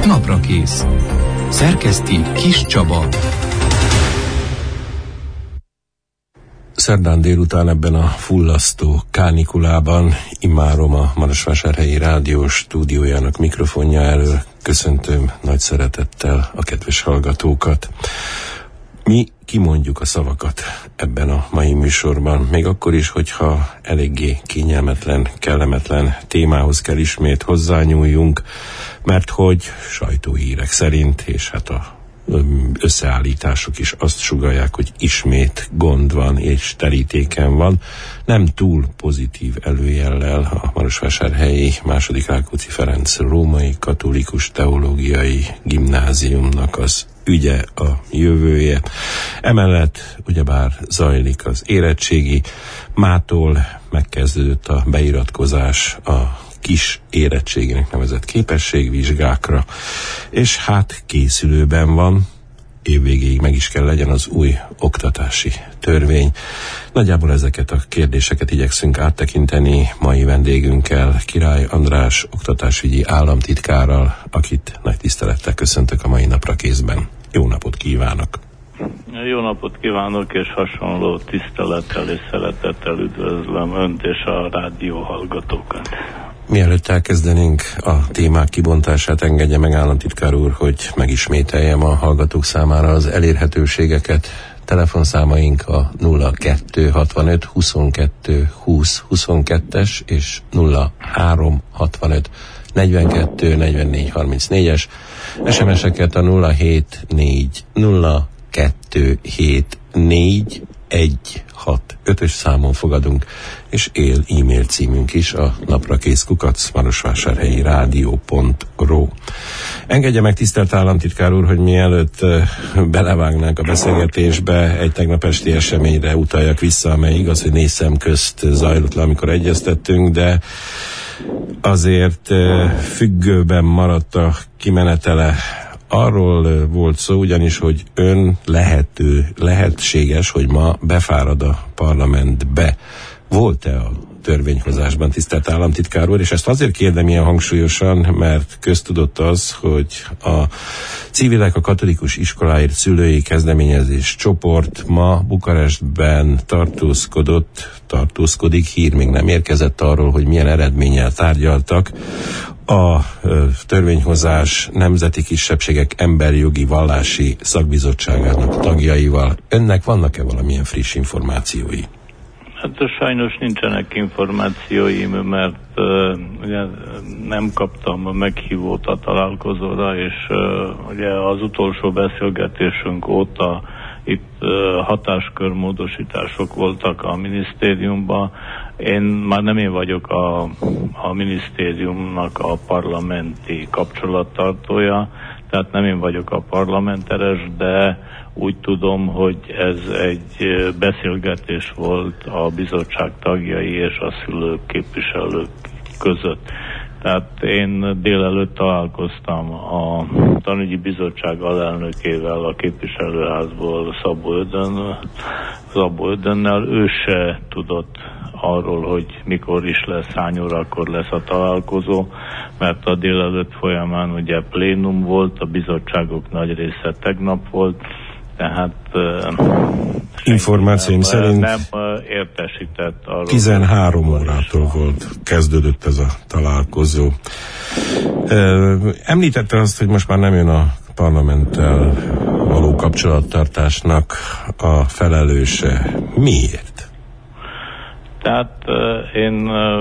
Naprakész. Szerkeszti Kis Csaba. Szerdán délután ebben a fullasztó kánikulában immárom a Marosvásárhelyi Rádió stúdiójának mikrofonja elől köszöntöm nagy szeretettel a kedves hallgatókat. Mi kimondjuk a szavakat ebben a mai műsorban, még akkor is, hogyha eléggé kényelmetlen, kellemetlen témához kell ismét hozzányúljunk, mert hogy sajtóhírek szerint, és hát a összeállítások is azt sugallják, hogy ismét gond van és terítéken van. Nem túl pozitív előjellel a Marosvásárhelyi II. Rákóczi Ferenc Római Katolikus Teológiai Gimnáziumnak az ügye, a jövője. Emellett ugyebár zajlik az érettségi, mától megkezdődött a beiratkozás a kis érettségének nevezett képességvizsgákra, és hát készülőben van, évvégéig meg is kell legyen az új oktatási törvény. Nagyjából ezeket a kérdéseket igyekszünk áttekinteni mai vendégünkkel, Király András oktatásügyi államtitkárral, akit nagy tisztelettel köszöntök a mai Naprakészben. Jó napot kívánok! Jó napot kívánok, és hasonló tisztelettel és szeretettel üdvözlöm Önt és a rádió hallgatókat. Mielőtt elkezdenénk a témák kibontását, engedje meg államtitkár úr, hogy megismételjem a hallgatók számára az elérhetőségeket. Telefonszámaink a 0265 22 20 22-es és 0365 42 44 34-es. SMS-eket a 074 0274 165-ös számon fogadunk, és él e-mail címünk is a naprakész@marosvásárhelyi rádió.ru. Engedje meg, tisztelt államtitkár úr, hogy mielőtt belevágnánk a beszélgetésbe, egy tegnap esti eseményre utaljak vissza, amely igaz, hogy 4 szem közt zajlott le, amikor egyeztettünk, de azért függőben maradt a kimenetele. Arról volt szó ugyanis, hogy ön lehetséges, hogy ma befárad a parlamentbe. Volt-e a törvényhozásban, tisztelt államtitkár úr? És ezt azért kérdem ilyen hangsúlyosan, mert köztudott az, hogy a civilek a katolikus iskoláért szülői kezdeményezés csoport ma Bukarestben tartózkodik, hír még nem érkezett arról, hogy milyen eredménnyel tárgyaltak a törvényhozás nemzeti kisebbségek emberjogi vallási szakbizottságának tagjaival. Önnek vannak-e valamilyen friss információi? Hát sajnos nincsenek információim, mert ugye nem kaptam a meghívót a találkozóra, és ugye az utolsó beszélgetésünk óta itt hatáskörmódosítások voltak a minisztériumban. Már nem én vagyok a minisztériumnak a parlamenti kapcsolattartója, tehát nem én vagyok a parlamenteres, de úgy tudom, hogy ez egy beszélgetés volt a bizottság tagjai és a szülők képviselők között. Tehát én délelőtt találkoztam a tanügyi bizottság alelnökével a képviselőházból, Szabó Ödönnel. Ő se tudott arról, hogy mikor is lesz, hány órakor lesz a találkozó, mert a délelőtt folyamán ugye plénum volt, a bizottságok nagy része tegnap volt, tehát információim szerint nem értesített arról. 13 órától kezdődött ez a találkozó. Említette azt, hogy most már nem jön a parlamenttel való kapcsolattartásnak a felelőse. Miért? Tehát én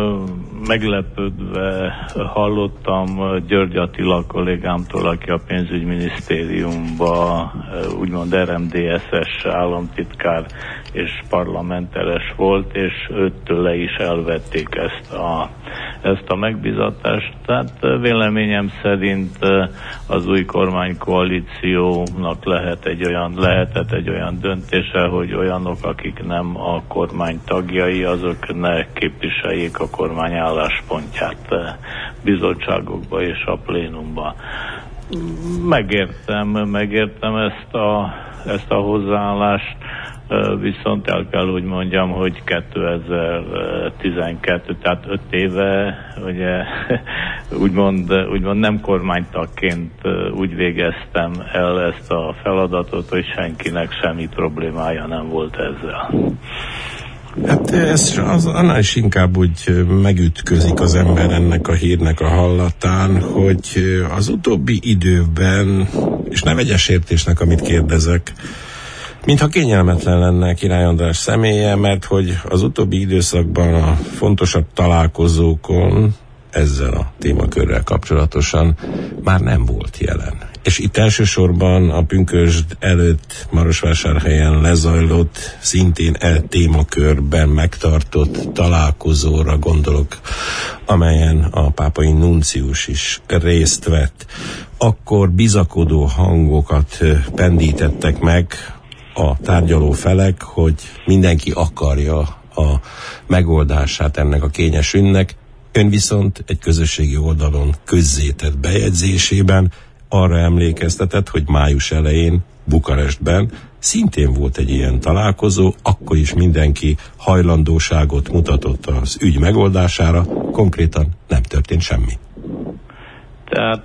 meglepődve hallottam György Attila kollégámtól, aki a pénzügyminisztériumban úgymond RMDSZ-es államtitkár és parlamenteres volt, és őtől le is elvették ezt a megbízatást. Tehát véleményem szerint az új kormánykoalíciónak lehetett egy olyan döntése, hogy olyanok, akik nem a kormány tagjai, azok ne képviseljék a kormány álláspontját bizottságokba és a plénumba. Megértem ezt a hozzáállást. viszont el kell úgy mondjam, hogy 2012, tehát 5 éve, ugye, úgymond nem kormánytagként úgy végeztem el ezt a feladatot, hogy senkinek semmi problémája nem volt ezzel. Hát ez annál is inkább úgy megütközik az ember ennek a hírnek a hallatán, hogy az utóbbi időben, és ne vegyes értésnek, amit kérdezek, mintha kényelmetlen lenne Király András személye, mert hogy az utóbbi időszakban a fontosabb találkozókon ezzel a témakörrel kapcsolatosan már nem volt jelen. És itt elsősorban a pünkösd előtt Marosvásárhelyen lezajlott, szintén témakörben megtartott találkozóra gondolok, amelyen a pápai nuncius is részt vett. Akkor bizakodó hangokat pendítettek meg a tárgyaló felek, hogy mindenki akarja a megoldását ennek a kényes ünnnek. Ön viszont egy közösségi oldalon közzétett bejegyzésében arra emlékeztetett, hogy május elején Bukarestben szintén volt egy ilyen találkozó, akkor is mindenki hajlandóságot mutatott az ügy megoldására, konkrétan nem történt semmi. Tehát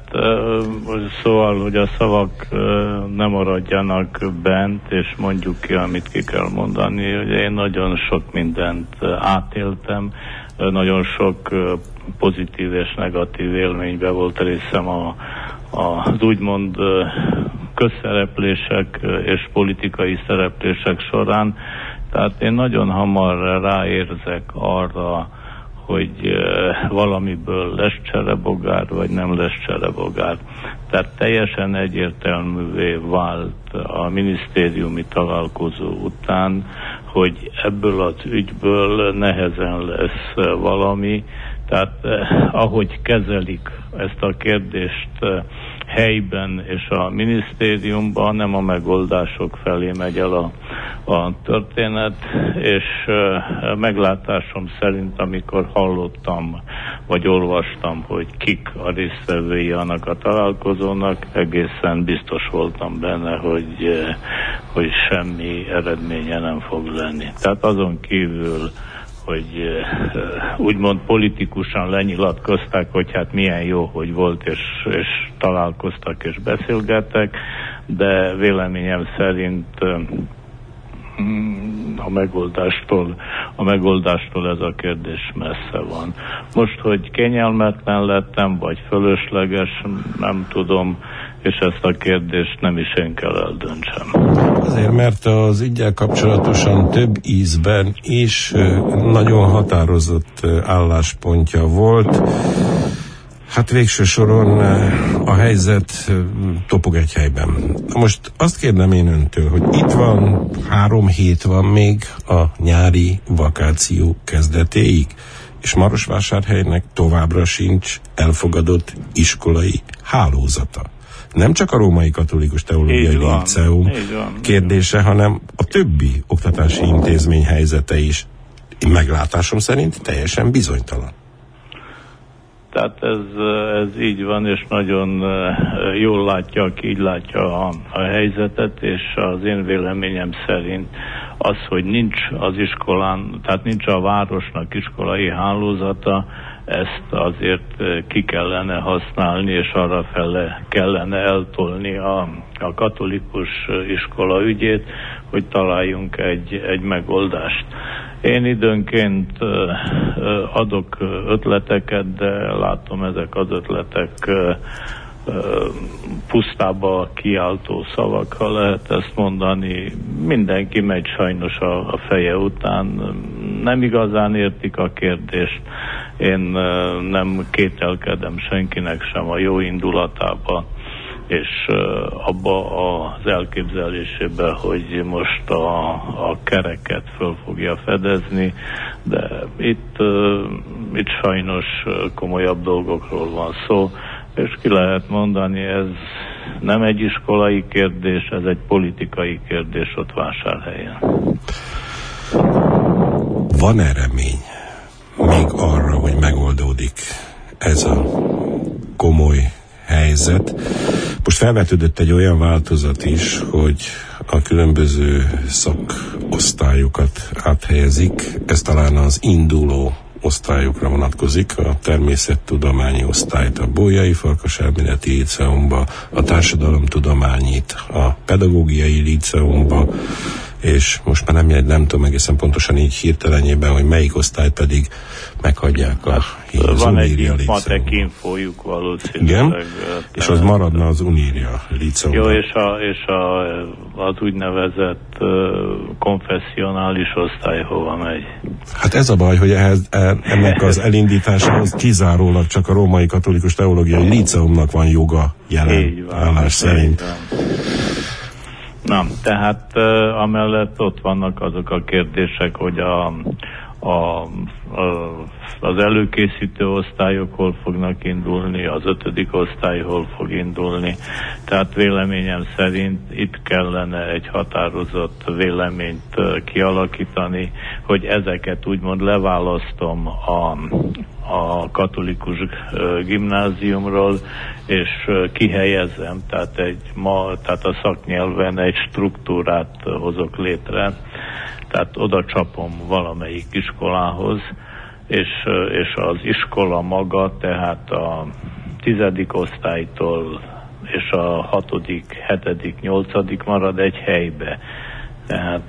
szóval, hogy a szavak nem maradjanak bent, és mondjuk ki, amit ki kell mondani. Ugye én nagyon sok mindent átéltem, nagyon sok pozitív és negatív élménybe volt részem az úgymond közszereplések és politikai szereplések során. Tehát én nagyon hamar ráérzek arra, hogy valamiből lesz cserebogár, vagy nem lesz cserebogár. Tehát teljesen egyértelművé vált a minisztériumi találkozó után, hogy ebből az ügyből nehezen lesz valami. Tehát ahogy kezelik ezt a kérdést helyben és a minisztériumban, nem a megoldások felé megy el a történet, és meglátásom szerint, amikor hallottam, vagy olvastam, hogy kik a résztvevői annak a találkozónak, egészen biztos voltam benne, hogy semmi eredménye nem fog lenni. Tehát azon kívül, hogy úgymond politikusan lenyilatkozták, hogy hát milyen jó, hogy volt, és találkoztak és beszélgettek, de véleményem szerint a megoldástól ez a kérdés messze van. Most, hogy kényelmetlen lettem, vagy fölösleges, nem tudom, és ezt a kérdést nem is én kell eldöntsem. Azért, mert az üggyel kapcsolatosan több ízben is nagyon határozott álláspontja volt. Hát végső soron a helyzet topog egy helyben. Most azt kérdem én öntől, hogy itt van, 3 hét van még a nyári vakáció kezdetéig, és Marosvásárhelynek továbbra sincs elfogadott iskolai hálózata. Nem csak a Római Katolikus Teológiai Líceum kérdése, hanem a többi oktatási intézmény helyzete is meglátásom szerint teljesen bizonytalan. Tehát ez így van, és nagyon jól látja, aki így látja a helyzetet, és az én véleményem szerint az, hogy nincs az iskolán, tehát nincs a városnak iskolai hálózata, ezt azért ki kellene használni, és arra fele kellene eltolni a katolikus iskola ügyét, hogy találjunk egy megoldást. Én időnként adok ötleteket, de látom, ezek az ötletek pusztába kiáltó szavak, ha lehet ezt mondani. Mindenki megy sajnos a feje után. Nem igazán értik a kérdést. Én nem kételkedem senkinek sem a jó indulatába, és abba az elképzelésébe, hogy most a kereket föl fogja fedezni, de itt sajnos komolyabb dolgokról van szó, és ki lehet mondani, ez nem egy iskolai kérdés, ez egy politikai kérdés ott Vásárhelyen. Van-e remény még arra, hogy megoldódik ez a komoly helyzet? Most felvetődött egy olyan változat is, hogy a különböző szakosztályokat áthelyezik, ez talán az induló osztályokra vonatkozik, a természettudományi osztályt a Bolyai Farkas Elméleti Líceumba, a társadalomtudományit a Pedagógiai Líceumba, és most már nem tudom egészen pontosan így hirtelenjében, hogy melyik osztályt pedig meghagyják az van Uníria egy matek Líceumba. infójuk valószínűleg. Igen, és az maradna az Uníria Líceumba. Jó, és az úgynevezett konfessionális osztály hova megy? Hát ez a baj, hogy ennek az elindításához kizárólag csak a Római Katolikus Teológiai Líceumnak van joga jelen állás szerint. Na, tehát amellett ott vannak azok a kérdések, hogy az előkészítő osztályok hol fognak indulni, az 5. osztály hol fog indulni. Tehát véleményem szerint itt kellene egy határozott véleményt kialakítani, hogy ezeket úgymond leválasztom a katolikus gimnáziumról, és kihelyezem, tehát a szaknyelven egy struktúrát hozok létre, tehát oda csapom valamelyik iskolához, és az iskola maga, tehát a 10. osztálytól és a 6., 7., 8. marad egy helybe. Tehát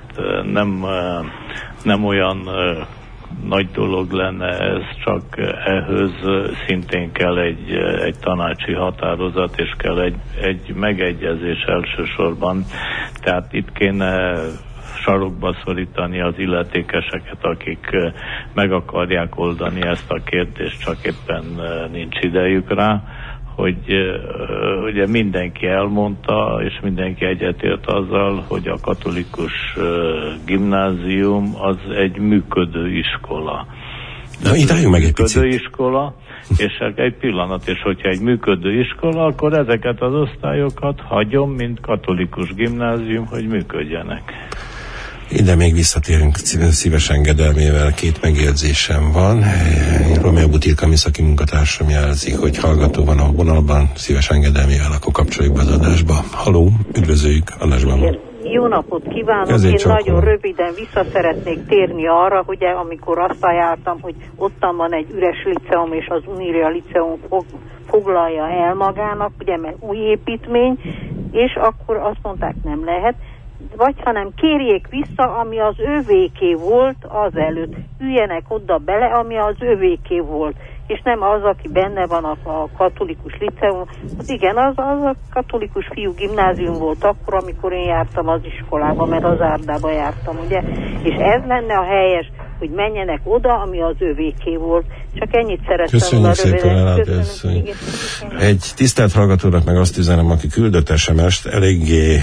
nem olyan nagy dolog lenne ez, csak ehhez szintén kell egy tanácsi határozat, és kell egy megegyezés elsősorban. Tehát itt kéne sarokba szorítani az illetékeseket, akik meg akarják oldani ezt a kérdést, csak éppen nincs idejük rá, hogy ugye mindenki elmondta, és mindenki egyetért azzal, hogy a katolikus gimnázium az egy működő iskola. Na, itt álljunk meg egy picit. Működő iskola, és egy pillanat, és hogyha egy működő iskola, akkor ezeket az osztályokat hagyom, mint katolikus gimnázium, hogy működjenek. Ide még visszatérünk szíves engedelmével, 2 megjegyzésem van. Romeo Butilka műszaki munkatársam jelzi, hogy hallgató van a vonalban, szíves engedelmével, akkor kapcsoljuk be az adásba. Halló, üdvözöljük, adásban van. Jó napot kívánok, én nagyon röviden vissza szeretnék térni arra, ugye amikor azt ajánlottam, hogy ottan van egy üres liceum, és az Uníria Liceum foglalja el magának, ugye, mert új építmény, és akkor azt mondták, nem lehet, vagy hanem kérjék vissza, ami az övéké volt azelőtt. Üljenek oda bele, ami az övéké volt. És nem az, aki benne van a katolikus liceum. Hát igen, az a katolikus fiú gimnázium volt akkor, amikor én jártam az iskolába, mert az Árdába jártam, ugye? És ez lenne a helyes, hogy menjenek oda, ami az övéké volt. Csak ennyit szerettem. Köszönjük szépen, egy tisztelt hallgatónak meg azt üzenem, aki küldött SMS-t, eléggé,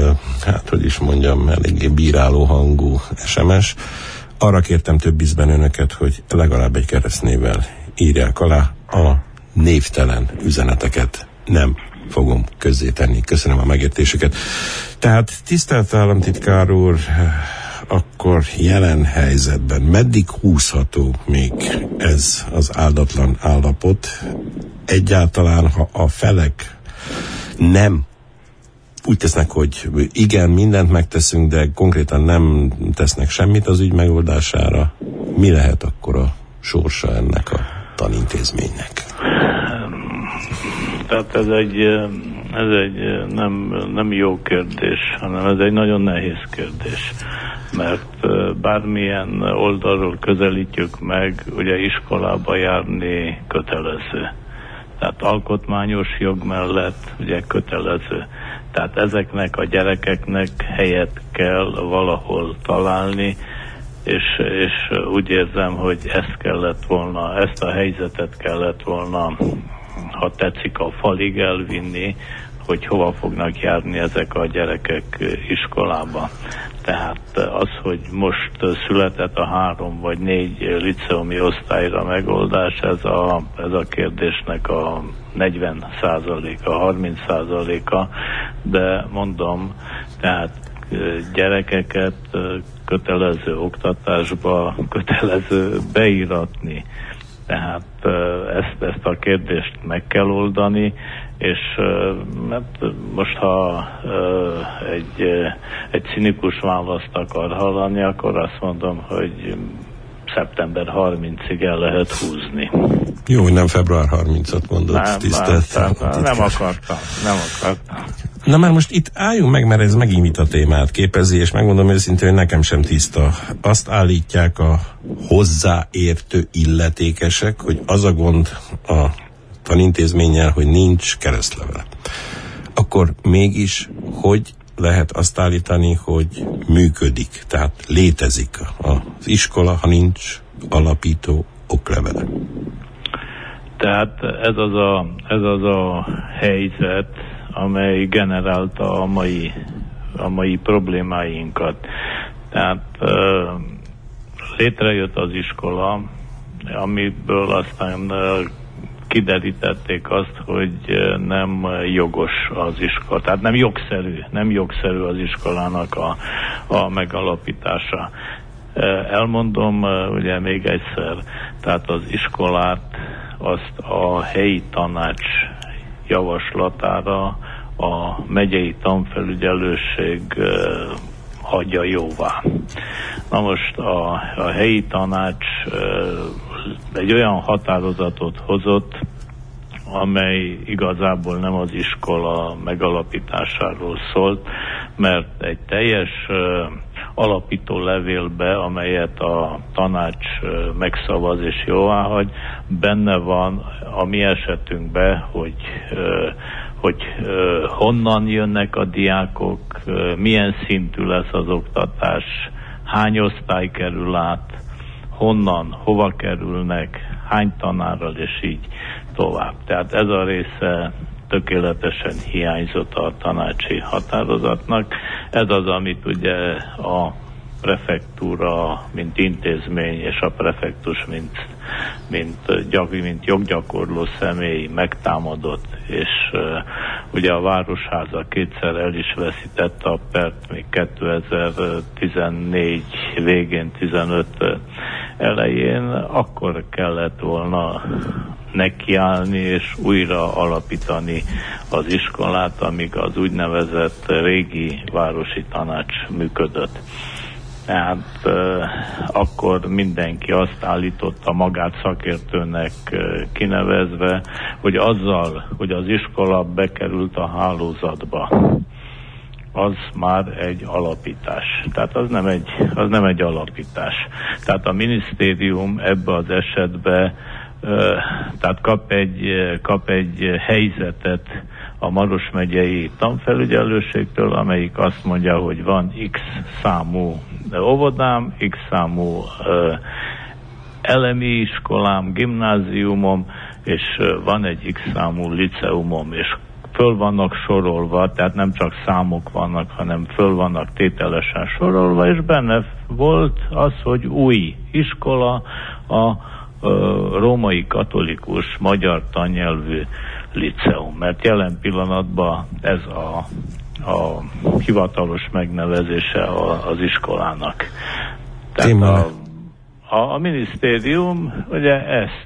eléggé bíráló hangú SMS. Arra kértem több ízben önöket, hogy legalább egy keresztnévvel írják alá, a névtelen üzeneteket nem fogom közzétenni. Köszönöm a megértésüket. Tehát tisztelt államtitkár úr, akkor jelen helyzetben meddig húzható még ez az áldatlan állapot? Egyáltalán, ha a felek nem úgy tesznek, hogy igen, mindent megteszünk, de konkrétan nem tesznek semmit az ügy megoldására, mi lehet akkor a sorsa ennek a tanintézménynek? Tehát ez egy nem jó kérdés, hanem ez egy nagyon nehéz kérdés, mert bármilyen oldalról közelítjük meg, ugye iskolába járni kötelező. Tehát alkotmányos jog mellett ugye kötelező. Tehát ezeknek a gyerekeknek helyet kell valahol találni, és úgy érzem, hogy ezt a helyzetet kellett volna, ha tetszik, a falig elvinni, hogy hova fognak járni ezek a gyerekek iskolába. Tehát az, hogy most született a 3 vagy 4 liceumi osztályra megoldás, ez a kérdésnek a 40%-a, 30%-a, de mondom, tehát gyerekeket kötelező oktatásba kötelező beíratni. Tehát ezt a kérdést meg kell oldani, és mert most ha egy cinikus választ akar hallani, akkor azt mondom, hogy szeptember 30-ig el lehet húzni. Jó, hogy nem február 30-at mondott, tisztelt. Nem akartam. Na már most itt álljunk meg, mert ez megint vita témát képezi, és megmondom őszintén, hogy nekem sem tiszta. Azt állítják a hozzáértő illetékesek, hogy az a gond a tanintézménnyel, hogy nincs keresztlevel. Akkor mégis, hogy lehet azt állítani, hogy működik, tehát létezik az iskola, ha nincs alapító oklevele? Tehát ez az a helyzet, amely generálta a mai problémáinkat. Tehát létrejött az iskola, amiből aztán kiderítették azt, hogy nem jogos az iskola, tehát nem jogszerű az iskolának a megalapítása. Elmondom ugye még egyszer, tehát az iskolát azt a helyi tanács javaslatára a megyei tanfelügyelőség hagyja jóvá. Na most a helyi tanács egy olyan határozatot hozott, amely igazából nem az iskola megalapításáról szólt, mert egy teljes alapító levélbe, amelyet a tanács megszavaz és jóváhagy, benne van a mi esetünkben, hogy honnan jönnek a diákok, milyen szintű lesz az oktatás, hány osztály kerül át, honnan, hova kerülnek, hány tanárral, és így tovább. Tehát ez a része tökéletesen hiányzott a tanácsi határozatnak. Ez az, amit ugye a prefektúra, mint intézmény, és a prefektus, mint joggyakorló személy megtámadott, és ugye a Városháza kétszer el is veszítette a pert, még 2014 végén, 15 elején, akkor kellett volna nekiállni és újra alapítani az iskolát, amíg az úgynevezett régi városi tanács működött. Tehát akkor mindenki azt állította magát szakértőnek kinevezve, hogy azzal, hogy az iskola bekerült a hálózatba, az már egy alapítás. Tehát az nem egy alapítás. Tehát a minisztérium ebbe az esetben tehát kap egy helyzetet a Maros megyei tanfelügyelőségtől, amelyik azt mondja, hogy van X számú óvodám, X számú elemi iskolám, gimnáziumom, és van egy X számú liceumom, és föl vannak sorolva, tehát nem csak számok vannak, hanem föl vannak tételesen sorolva, és benne volt az, hogy új iskola, a római katolikus magyar tannyelvű liceum, mert jelen pillanatban ez a hivatalos megnevezése az iskolának. Tehát a minisztérium ugye ezt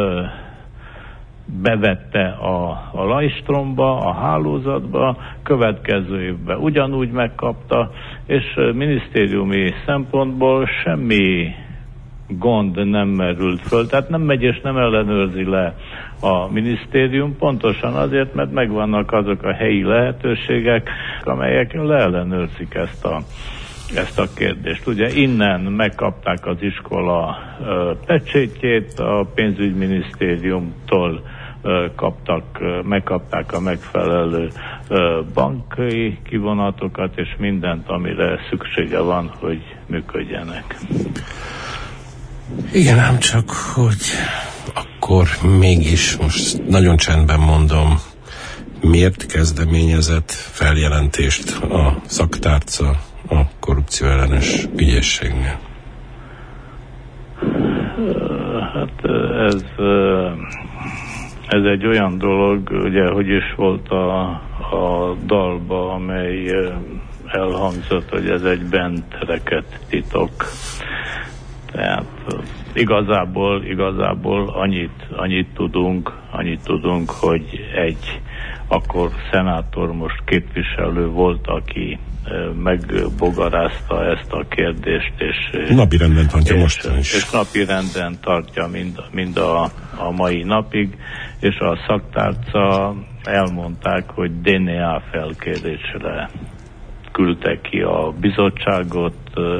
bevette a lajstromba, a hálózatba, következő évben ugyanúgy megkapta, és minisztériumi szempontból semmi gond nem merült föl, tehát nem megy és nem ellenőrzi le a minisztérium, pontosan azért, mert megvannak azok a helyi lehetőségek, amelyek leellenőrzik ezt a kérdést. Ugye innen megkapták az iskola pecsétjét, a pénzügyminisztériumtól megkapták a megfelelő banki kivonatokat, és mindent, amire szüksége van, hogy működjenek. Igen, ám csak, hogy akkor mégis, most nagyon csendben mondom, miért kezdeményezett feljelentést a szaktárca a korrupció ellenes ügyészségnél? Hát ez egy olyan dolog, ugye, hogy is volt a dalba, amely elhangzott, hogy ez egy bent rekedt titok. Tehát igazából annyit tudunk, hogy egy akkor szenátor, most képviselő volt, aki megbogarázta ezt a kérdést, és napirenden tartja most is. És napirenden tartja mind a mai napig, és a szaktárca elmondták, hogy DNA felkérésre küldtek ki a bizottságot,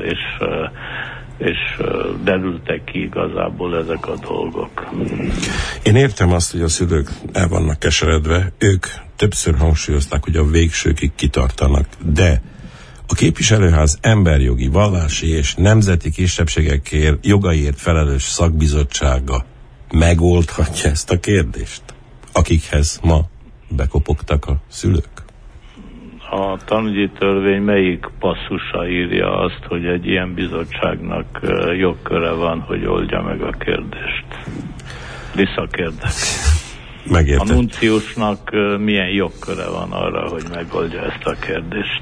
és derültek ki igazából ezek a dolgok. Én értem azt, hogy a szülők el vannak keseredve, ők többször hangsúlyozták, hogy a végsőkig kitartanak, de a képviselőház emberjogi, vallási és nemzeti kisebbségekért, jogaiért felelős szakbizottsága megoldhatja ezt a kérdést, akikhez ma bekopogtak a szülők? A tanügyi törvény melyik passzusa írja azt, hogy egy ilyen bizottságnak jogköre van, hogy oldja meg a kérdést? Visszakérdek. Megértem. A nunciusnak milyen jogköre van arra, hogy megoldja ezt a kérdést?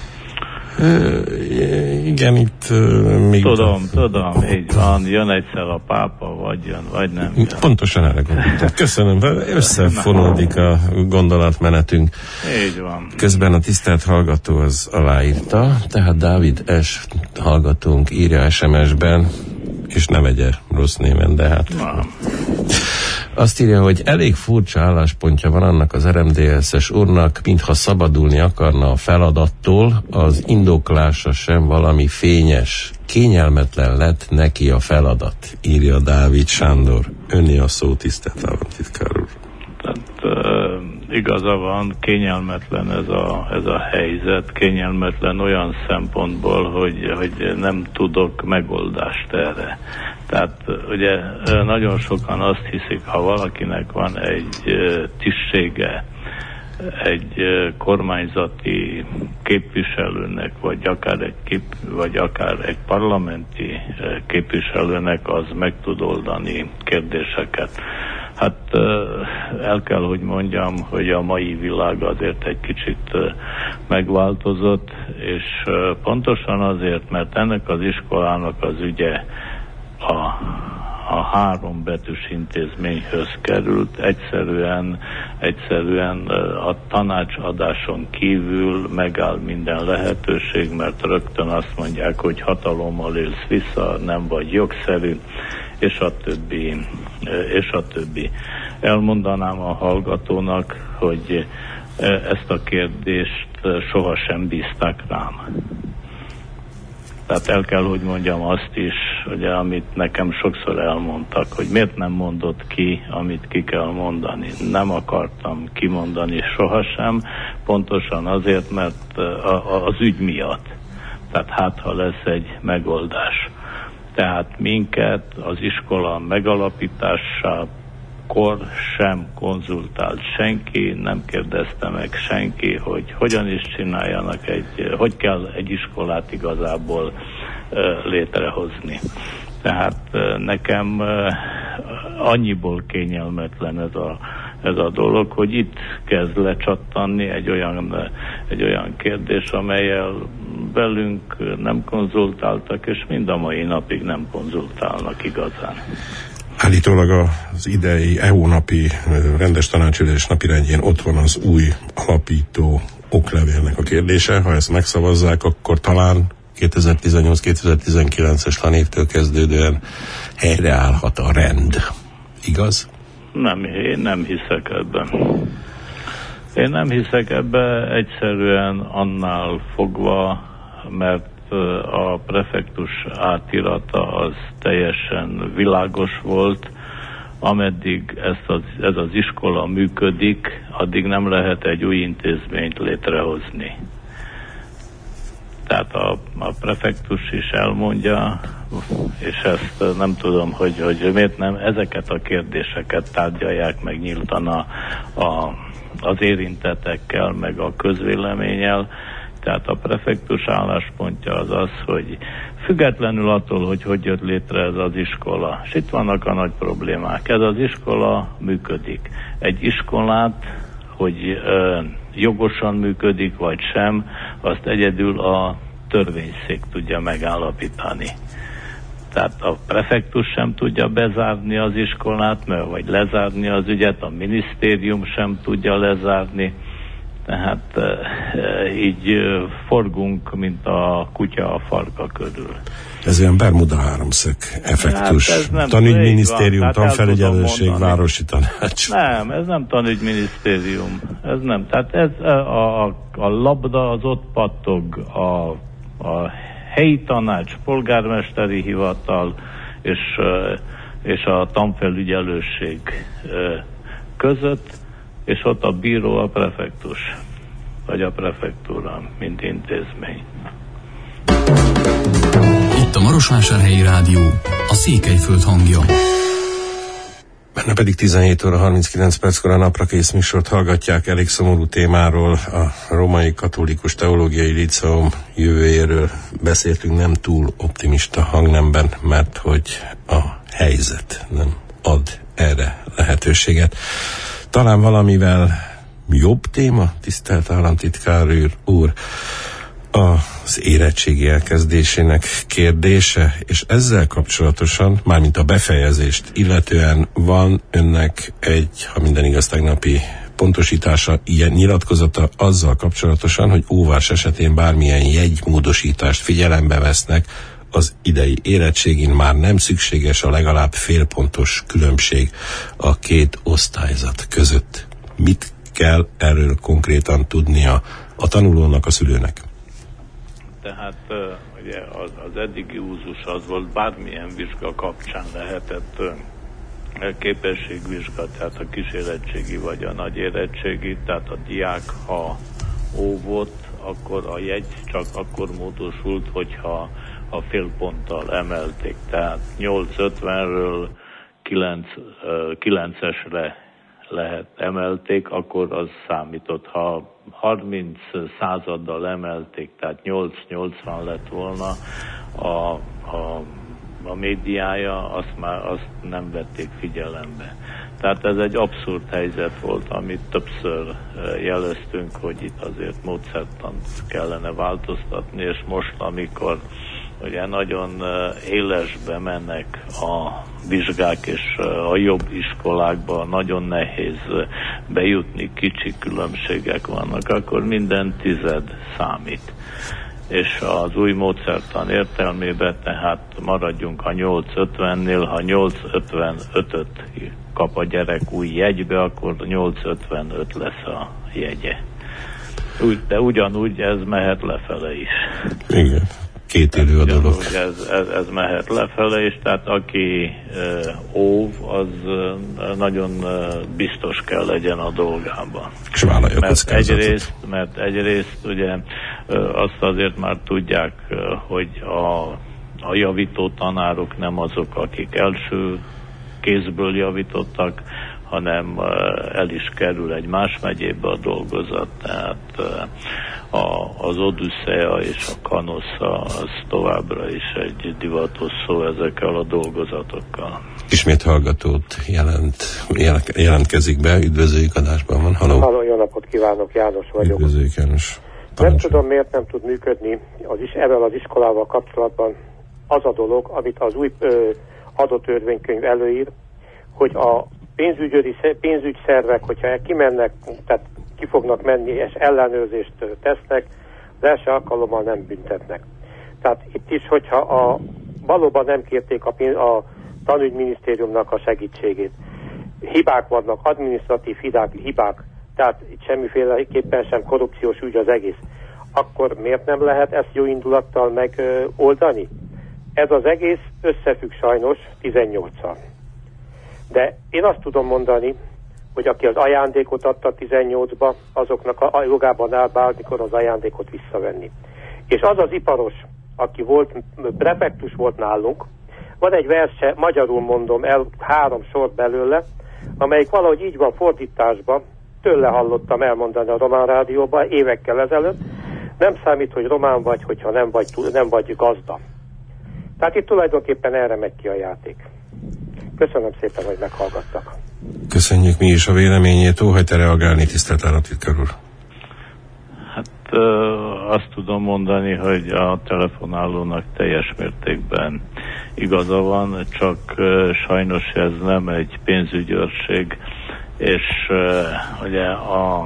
Igen, itt még... Tudom, így van, jön egyszer a pápa, vagy jön, vagy nem jön. Pontosan erre gondoltam. Köszönöm, összefonódik a gondolatmenetünk. Így van. Közben a tisztelt hallgató az aláírta, tehát Dávid S. hallgatónk írja SMS-ben, és ne vegye rossz néven, de hát... Azt írja, hogy elég furcsa álláspontja van annak az RMDSZ-es úrnak, mintha szabadulni akarna a feladattól, az indoklása sem valami fényes. Kényelmetlen lett neki a feladat, írja Dávid Sándor. Önné a szó, tisztelt államtitkár úr. Tehát igaza van, kényelmetlen ez a helyzet, kényelmetlen olyan szempontból, hogy nem tudok megoldást erre. Tehát ugye nagyon sokan azt hiszik, ha valakinek van egy tisztsége, egy kormányzati képviselőnek, vagy akár egy parlamenti képviselőnek, az meg tud oldani kérdéseket. Hát el kell, hogy mondjam, hogy a mai világ azért egy kicsit megváltozott, és pontosan azért, mert ennek az iskolának az ügye a 3 betűs intézményhöz került, egyszerűen a tanácsadáson kívül megáll minden lehetőség, mert rögtön azt mondják, hogy hatalommal élsz vissza, nem vagy jogszerű, és a többi. Elmondanám a hallgatónak, hogy ezt a kérdést sohasem bízták rám. Tehát el kell, hogy mondjam azt is, ugye, amit nekem sokszor elmondtak, hogy miért nem mondott ki, amit ki kell mondani. Nem akartam kimondani sohasem, pontosan azért, mert az ügy miatt. Tehát ha lesz egy megoldás. Tehát minket az iskola megalapításakor sem konzultált senki, nem kérdezte meg senki, hogy hogyan is csináljanak hogy kell egy iskolát igazából létrehozni. Tehát nekem annyiból kényelmetlen ez a dolog, hogy itt kezd lecsattanni egy olyan kérdés, amellyel velünk nem konzultáltak, és mind a mai napig nem konzultálnak igazán. Állítólag az idei EU-napi rendes tanácsülés napirendjén ott van az új alapító oklevélnek a kérdése. Ha ezt megszavazzák, akkor talán 2018-2019-es tanévtől kezdődően helyreállhat a rend. Igaz? Nem, én nem hiszek ebben. Én nem hiszek ebbe egyszerűen annál fogva, mert a prefektus átirata az teljesen világos volt, ameddig ez az iskola működik, addig nem lehet egy új intézményt létrehozni. Tehát a prefektus is elmondja, és ezt nem tudom, hogy miért nem ezeket a kérdéseket tárgyalják meg nyíltan az érintettekkel, meg a közvéleménnyel. Tehát a prefektus álláspontja az, hogy függetlenül attól, hogy jött létre ez az iskola, és itt vannak a nagy problémák. Ez az iskola működik. Egy iskolát, hogy jogosan működik, vagy sem, azt egyedül a törvényszék tudja megállapítani. Tehát a prefektus sem tudja bezárni az iskolát, vagy lezárni az ügyet, a minisztérium sem tudja lezárni. Tehát így forgunk, mint a kutya a farka körül. Ez olyan Bermuda háromszög effektus. Hát tanügyminisztérium, tanfelügyelőség, városi tanács. Nem, ez nem tanügyminisztérium. Ez nem. Tehát ez a labda az ott pattog a helyi tanács, polgármesteri hivatal és a tanfelügyelőség között, és ott a bíró a prefektus, vagy a prefektúra, mint intézmény. Itt a Marosvásárhelyi Rádió, a Székelyföld hangja. Benne pedig 17 óra 39 perckor a Naprakész műsort hallgatják. Elég szomorú témáról, a Római Katolikus Teológiai Líceum jövőjéről beszéltünk, nem túl optimista hangnemben, mert hogy a helyzet nem ad erre lehetőséget. Talán valamivel jobb téma, tisztelt államtitkár úr, az érettségi elkezdésének kérdése, és ezzel kapcsolatosan, mármint a befejezést illetően van önnek egy, ha minden igaz, tegnapi pontosítása, ilyen nyilatkozata azzal kapcsolatosan, hogy óvás esetén bármilyen jegymódosítást figyelembe vesznek, az idei érettségin már nem szükséges a legalább félpontos különbség a két osztályzat között. Mit kell erről konkrétan tudnia a tanulónak, a szülőnek? Tehát ugye az eddigi úzus az volt, bármilyen vizsga kapcsán lehetett képességvizsga, tehát a kísérettségi vagy a nagy érettségi, tehát a diák, ha óvott, akkor a jegy csak akkor módosult, hogyha a fél ponttal emelték, tehát 850-ről 9-esre emelték, akkor az számított. Ha 30 századdal emelték, tehát 8-80 lett volna a médiája, azt nem vették figyelembe. Tehát ez egy abszurd helyzet volt, amit többször jeleztünk, hogy itt azért módszertant kellene változtatni, és most, amikor ugye nagyon élesbe mennek a vizsgák, és a jobb iskolákban nagyon nehéz bejutni, kicsi különbségek vannak, akkor minden tized számít. És az új módszertan értelmében tehát maradjunk a 850-nél, ha 855-öt kap a gyerek új jegybe, akkor 855 lesz a jegye. De ugyanúgy ez mehet lefele is. Igen. Kétélű a dolog. Ez mehet lefele, és tehát aki óv, az nagyon biztos kell legyen a dolgában. És vállalja a kockázatot. Mert egyrészt ugye azt azért már tudják, hogy a javító tanárok nem azok, akik első kézből javítottak, hanem el is kerül egy más megyébe a dolgozat, tehát az Odüsszea és a Kanosza az továbbra is egy divatos szó ezekkel a dolgozatokkal. Ismét hallgatót jelentkezik be, üdvözöljük, adásban van. Halló, jó napot kívánok, János vagyok. Üdvözöljük, János. Nem tudom, miért nem tud működni ezzel az iskolával kapcsolatban az a dolog, amit az új adótörvénykönyv előír, hogy a pénzügyszervek, hogyha kimennek, tehát ki fognak menni, és ellenőrzést tesznek, az első alkalommal nem büntetnek. Tehát itt is, hogyha valóban nem kérték a tanügyminisztériumnak a segítségét, hibák vannak, adminisztratív hibák, tehát itt semmiféleképpen sem korrupciós ügy az egész, akkor miért nem lehet ezt jó indulattal megoldani? Ez az egész összefügg sajnos 18-al. De én azt tudom mondani, hogy aki az ajándékot adta 18-ba, azoknak a jogában áll bármikor az ajándékot visszavenni. És az az iparos, aki volt, prefektus volt nálunk, van egy verse, magyarul mondom el, 3 sor belőle, amelyik valahogy így van fordításban, tőle hallottam elmondani a Román Rádióban évekkel ezelőtt, nem számít, hogy román vagy, hogyha nem vagy gazda. Tehát itt tulajdonképpen erre megy ki a játék. Köszönöm szépen, hogy meghallgattak. Köszönjük mi is a véleményét. Óhajt-e reagálni, tisztelt államtitkár úr? Hát azt tudom mondani, hogy a telefonálónak teljes mértékben igaza van, csak sajnos ez nem egy pénzügyőrség, és ugye a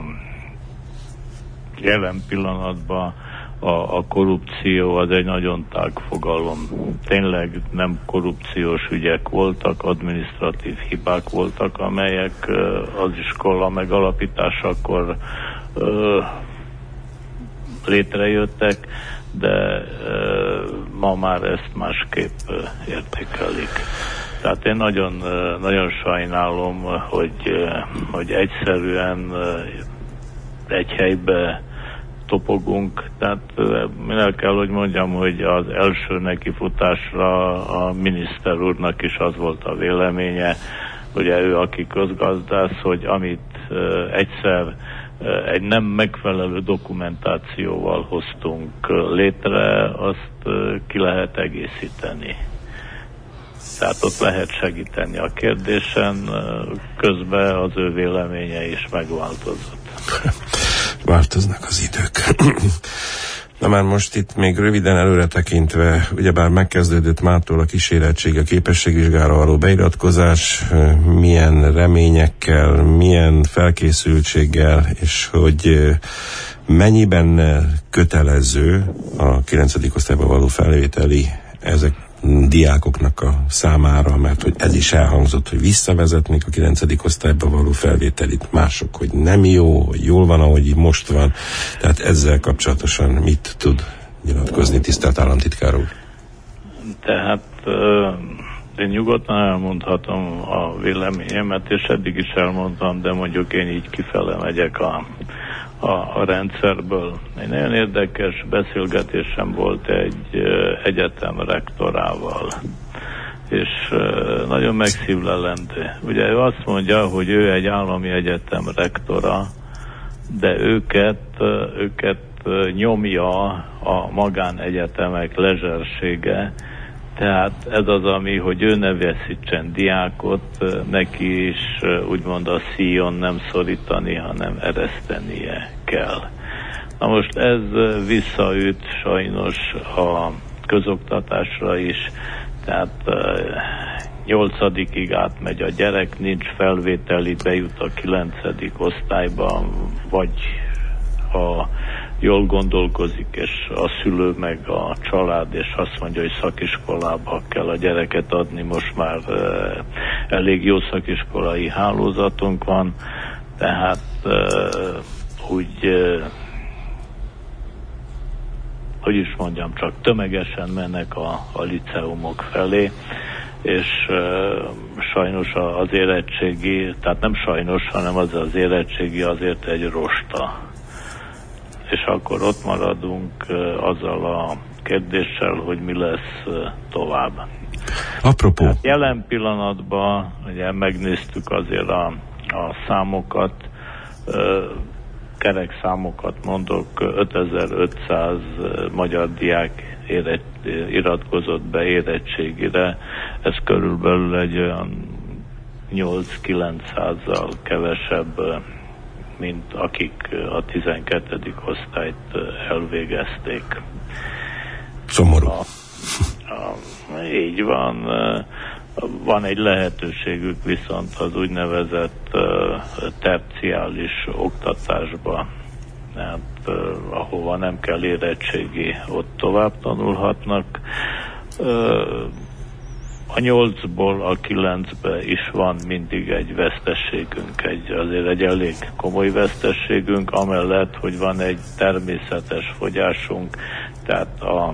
jelen pillanatban a korrupció az egy nagyon tág fogalom. Tényleg nem korrupciós ügyek voltak, adminisztratív hibák voltak, amelyek az iskola megalapításakor létrejöttek, de ma már ezt másképp értékelik. Tehát én nagyon, nagyon sajnálom, hogy egyszerűen egy helybe topogunk. Tehát el kell, hogy mondjam, hogy az első nekifutásra a miniszter úrnak is az volt a véleménye, ugye ő, aki közgazdász, hogy amit egyszer egy nem megfelelő dokumentációval hoztunk létre, azt ki lehet egészíteni. Tehát ott lehet segíteni a kérdésen, közben az ő véleménye is megváltozott. Változnak az idők. Na már most itt még röviden előre tekintve, ugyebár megkezdődött mától a kísérettség, a képességvizsgára való beiratkozás, milyen reményekkel, milyen felkészültséggel, és hogy mennyiben kötelező a 9. osztályba való felvételi ezek diákoknak a számára, mert hogy ez is elhangzott, hogy visszavezetnék a 9. osztályba való felvételit, mások, hogy nem jó, hogy jól van, ahogy most van. Tehát ezzel kapcsolatosan mit tud nyilatkozni, tisztelt államtitkár úr? Tehát én nyugodtan elmondhatom a véleményemet, és eddig is elmondtam, de mondjuk én így kifele megyek a rendszerből. Egy nagyon érdekes beszélgetésem volt egy egyetem rektorával, és nagyon megszívlelendő. Ugye ő azt mondja, hogy ő egy állami egyetem rektora, de őket nyomja a magánegyetemek lezsersége. Tehát ez az, ami, hogy ő ne veszítsen diákot, neki is úgymond a szíjon nem szorítani, hanem eresztenie kell. Na most ez visszaüt sajnos a közoktatásra is, tehát 8-ig átmegy a gyerek, nincs felvételi, bejut a 9. osztályba, vagy ha jól gondolkozik, és a szülő meg a család, és azt mondja, hogy szakiskolába kell a gyereket adni, most már elég jó szakiskolai hálózatunk van, tehát hogy is mondjam, csak tömegesen mennek a liceumok felé, és sajnos az érettségi, tehát nem sajnos, hanem az érettségi azért egy rosta. És akkor ott maradunk azzal a kérdéssel, hogy mi lesz tovább. Apropó. Hát jelen pillanatban ugye megnéztük azért a számokat, kerek számokat mondok, 5500 magyar diák iratkozott be érettségire, ez körülbelül egy olyan 8-900-zal kevesebb, mint akik a 12. osztályt elvégezték. Szomorú. Így van. Van egy lehetőségük viszont az úgynevezett terciális oktatásba, hát, ahova nem kell érettségi, ott tovább tanulhatnak. A 8-ból a 9-be is van mindig egy veszteségünk, azért egy elég komoly veszteségünk, amellett, hogy van egy természetes fogyásunk, tehát a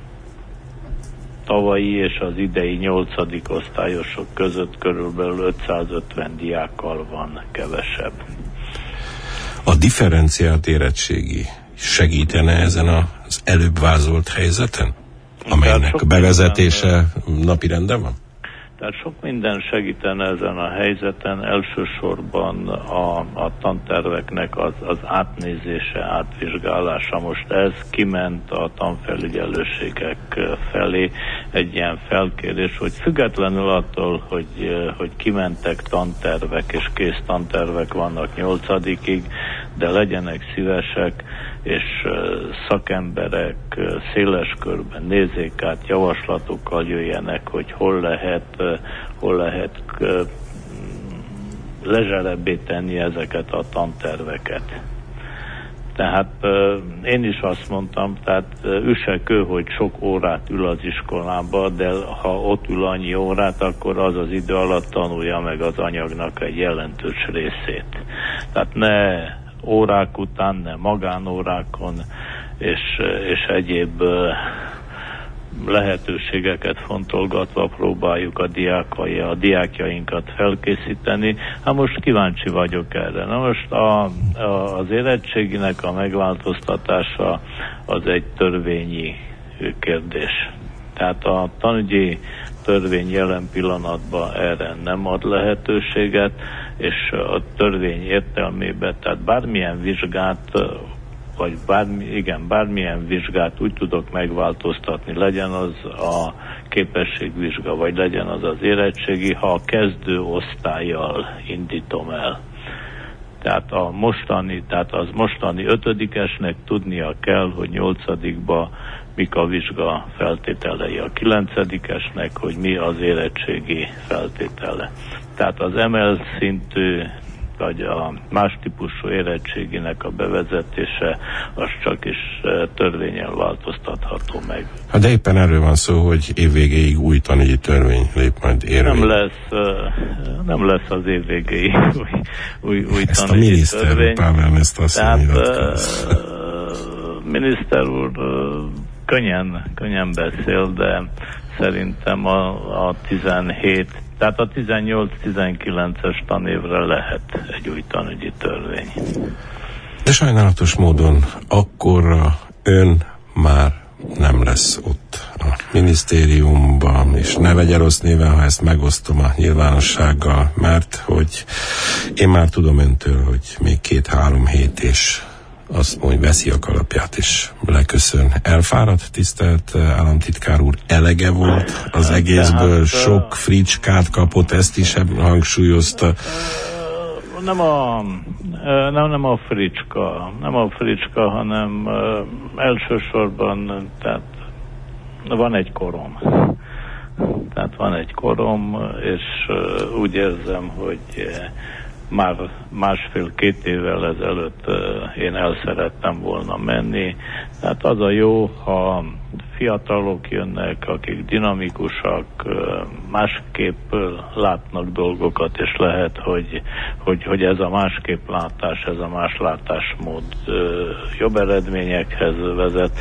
tavalyi és az idei 8. osztályosok között körülbelül 550 diákkal van kevesebb. A differenciált érettségi segítene ezen az előbb vázolt helyzeten, amelynek a bevezetése napirenden van? Tehát sok minden segítene ezen a helyzeten, elsősorban a tanterveknek az átnézése, átvizsgálása. Most ez kiment a tanfelügyelőségek felé egy ilyen felkérés, hogy függetlenül attól, hogy kimentek tantervek, és kész tantervek vannak 8-ig, de legyenek szívesek, és szakemberek széles körben nézzék át, javaslatokkal jöjjenek, hogy hol lehet lezserebbé tenni ezeket a tanterveket. Tehát én is azt mondtam, tehát üsse kő, hogy sok órát ül az iskolába, de ha ott ül annyi órát, akkor az az idő alatt tanulja meg az anyagnak egy jelentős részét. Tehát ne órák után, ne magánórákon és egyéb lehetőségeket fontolgatva próbáljuk a diákjainkat felkészíteni. Hát most kíváncsi vagyok erre. Na most az érettséginek a megváltoztatása az egy törvényi kérdés. Tehát a tanügyi törvény jelen pillanatban erre nem ad lehetőséget, és a törvény értelmében, tehát bármilyen vizsgát vagy bármilyen vizsgát úgy tudok megváltoztatni, legyen az a képességvizsga, vagy legyen az az érettségi, ha a kezdő osztállyal indítom el. Tehát az mostani 5-esnek tudnia kell, hogy 8-ba mik a vizsga feltételei, a 9-esnek, hogy mi az érettségi feltétele. Tehát az emelt szintű vagy a más típusú érettséginek a bevezetése, az csak is törvényen változtatható meg. Hát de éppen erről van szó, hogy évvégéig új tanügyi törvény lép majd érvénybe. Nem lesz az évvégéig új ezt tanügyi a miniszter törvény. Pálmán ezt azt miniszter úr könnyen beszél, de szerintem a 17, tehát a 18-19-es tanévre lehet egy új tanügyi törvény. De sajnálatos módon akkorra ön már nem lesz ott a minisztériumban, és ne vegye rossz néven, ha ezt megosztom a nyilvánossággal, mert hogy én már tudom öntől, hogy még 2-3 hét és azt mondja, veszi a kalapját és leköszön. Elfáradt, tisztelt államtitkár úr, elege volt az egészből, sok fricskát kapott, ezt is hangsúlyozta. Nem a fricska, hanem elsősorban, tehát van egy korom. Tehát van egy korom, és úgy érzem, hogy már 1,5-2 évvel ezelőtt én el szerettem volna menni. Tehát az a jó, ha fiatalok jönnek, akik dinamikusak, másképp látnak dolgokat, és lehet, hogy ez a másképp látás, ez a más látásmód jobb eredményekhez vezet.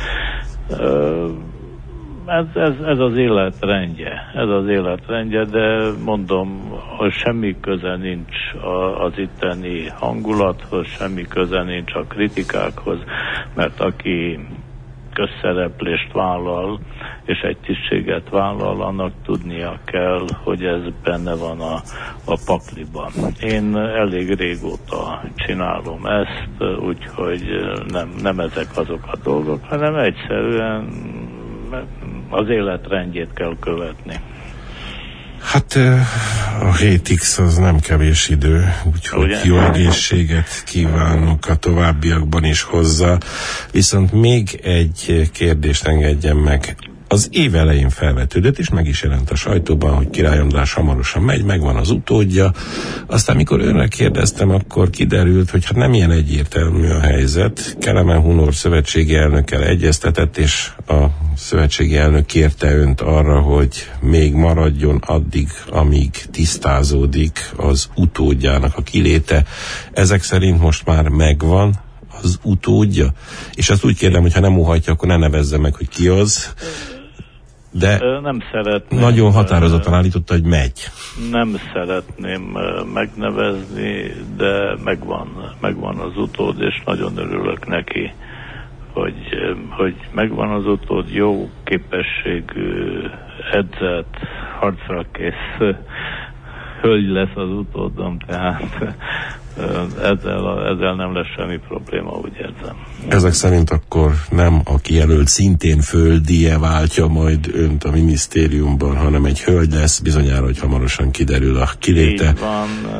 Ez az életrendje, de mondom, hogy semmi köze nincs az itteni hangulathoz, semmi köze nincs a kritikákhoz, mert aki közszereplést vállal, és egy tisztséget vállal, annak tudnia kell, hogy ez benne van a pakliban. Én elég régóta csinálom ezt, úgyhogy nem ezek azok a dolgok, hanem egyszerűen az életrendjét kell követni. Hát a 7x az nem kevés idő, úgyhogy jó egészséget kívánok a továbbiakban is hozzá. Viszont még egy kérdést engedjen meg. Az év elején felvetődött, és meg is jelent a sajtóban, hogy Király András hamarosan megy, megvan az utódja. Aztán, mikor önre kérdeztem, akkor kiderült, hogy hát nem ilyen egyértelmű a helyzet. Kelemen Hunor szövetségi elnökkel egyeztetett, és a szövetségi elnök kérte önt arra, hogy még maradjon addig, amíg tisztázódik az utódjának a kiléte. Ezek szerint most már megvan az utódja? És azt úgy kérdem, hogy ha nem óhajtja, akkor ne nevezze meg, hogy ki az. De nem szeretném, nagyon határozottan állította, hogy megy. Nem szeretném megnevezni, de megvan az utód, és nagyon örülök neki, hogy megvan az utód, jó képességű, edzett, harcra kész hölgy lesz az utódom, tehát ezzel nem lesz semmi probléma, úgy érzem. Ezek szerint akkor nem a kijelölt szintén földie váltja majd önt a minisztériumban, hanem egy hölgy lesz, bizonyára, hogy hamarosan kiderül a kiléte. Így van,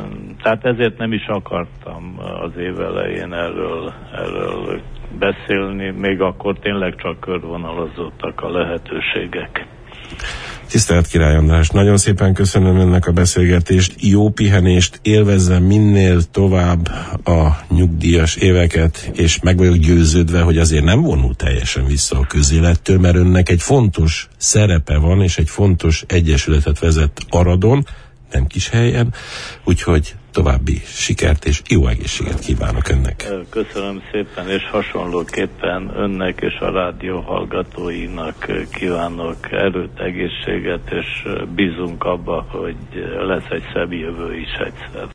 Tehát ezért nem is akartam az év elején erről beszélni, még akkor tényleg csak körvonalazottak a lehetőségek. Tisztelt Király András, nagyon szépen köszönöm önnek a beszélgetést, jó pihenést, élvezzem minél tovább a nyugdíjas éveket, és meg vagyok győződve, hogy azért nem vonul teljesen vissza a közélettől, mert önnek egy fontos szerepe van, és egy fontos egyesületet vezet Aradon, nem kis helyen, úgyhogy további sikert és jó egészséget kívánok önnek. Köszönöm szépen, és hasonlóképpen önnek és a rádió hallgatóinak kívánok erőt, egészséget, és bízunk abba, hogy lesz egy szebb jövő is egyszer.